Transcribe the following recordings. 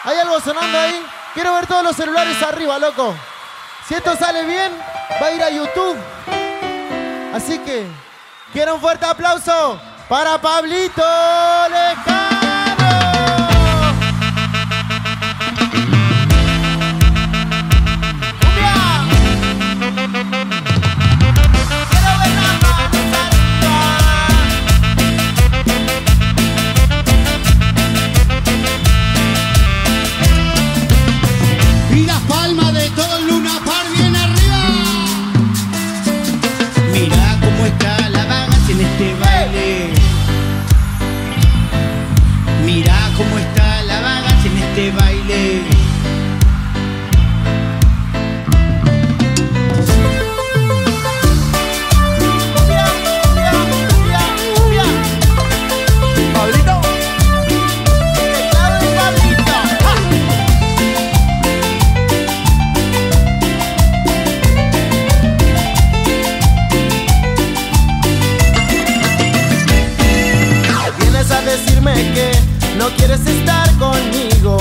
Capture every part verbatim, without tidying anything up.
¿Hay algo sonando ahí? Quiero ver todos los celulares arriba, loco. Si esto sale bien, va a ir a YouTube. Así que, quiero un fuerte aplauso para Pablito Lescano. Cómo está la vagancia en este baile. Pablito. Teclado de Pablito. ¡Ah! Vienes a decirme que no quieres estar conmigo,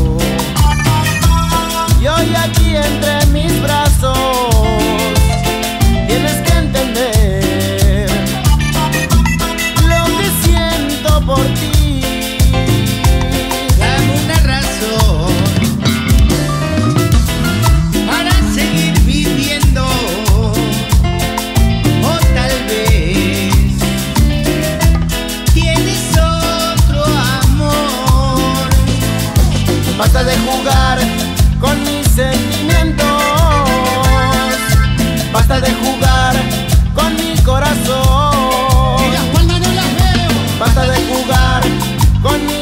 y hoy aquí entre mis brazos tienes que entender lo que siento por ti. Dame una razón para seguir viviendo, o tal vez tienes otro amor. Basta de jugar con mis sentimientos, basta de jugar con mi corazón, Y las palmas no las veo. basta de jugar con mi